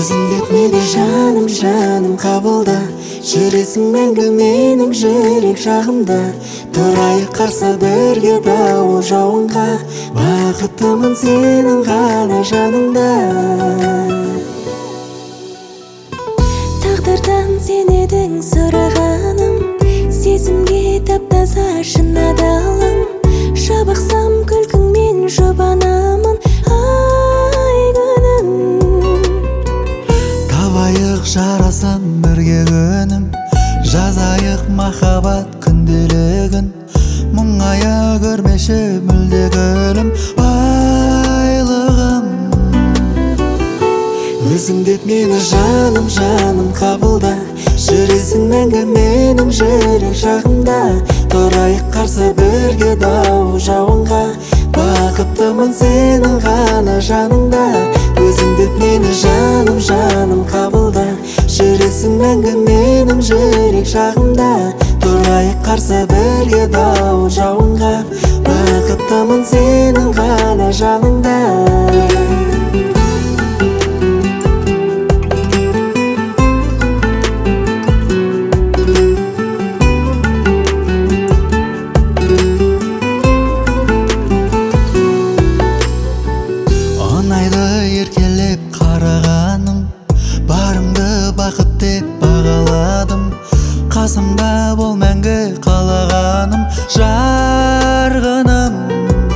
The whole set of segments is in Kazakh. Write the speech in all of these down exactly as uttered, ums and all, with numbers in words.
өзің деп мені жаным жаным қабылда, жүресің мәңгі менің жүрек жағымда. Тұрайық қарсы бірге дауыл жауынға, бақыттымын сенің ғана жаныңда. Тағдырдан сен едің сұрағаным, сезімге тап-таза шын адалым. Шабақсам күлкіңмен жұбанамын, ай күнім. Табайық жарасым бірге күнім, жазайық махаббат күнделігін. Мұңая көрмеші мүлде гүлім, байлығым. Өзің деп мені жаным жаным қабылда, жүресің мәңгі менің жүрек жағымда. Тұрайық қарсы бірге дауыл жауынға, бақыттымын сенің ғана жаныңда. Өзің деп мені жаным жаным қабылда, жүресің мәңгі менің жүрек жағымда. Тұрайық қарсы бірге дауыл жауынға, бақыттымын сенің ғана жаныңда. Еркелеп қарағаным, барыңды бақыт деп бағаладым. Қасымда бол мәңгі қалағаным, жарғыным.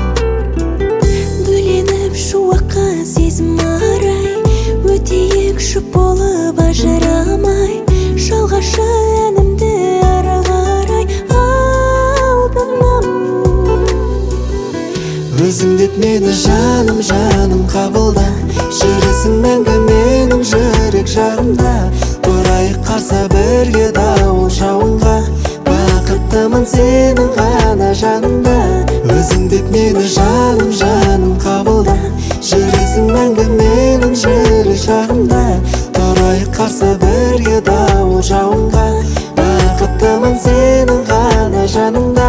Бөленіп шуаққа сезім арай, өтейік жұп болып ажырамай. Жалғашы әнімді ары қарай, алтыным. Өзің деп мені жаным жаным қабылда, жүресің мәңгі менің жүрек жағымда. Тұрайық қарсы бірге дауыл жауынға, бақыттымын сенің ғана жаныңда. Өзің деп мені жаным жаным қабылда, жүресің мәңгі менің жүрек жағымда. Тұрайық қарсы бірге дауыл жауынға, бақыттымын сенің ғана жаныңда.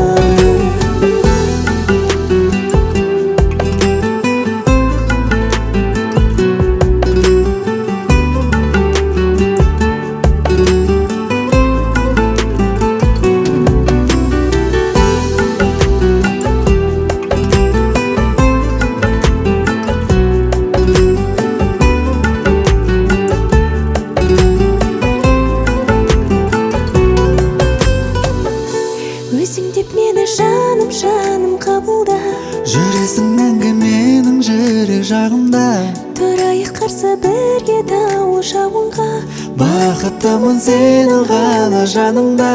Өзің деп мені жаным жаным қабылда, жүресің мәңгі менің жүрек жағымда. Тұрайық қарсы бірге дауыл жауынға, бақыттымын сенің ғана жаныңда.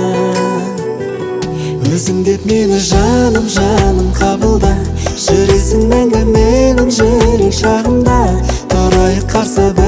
Өзің деп мені жаным жаным қабылда, жүресің мәңгі менің жүрек жағымда. Тұрайық қарсы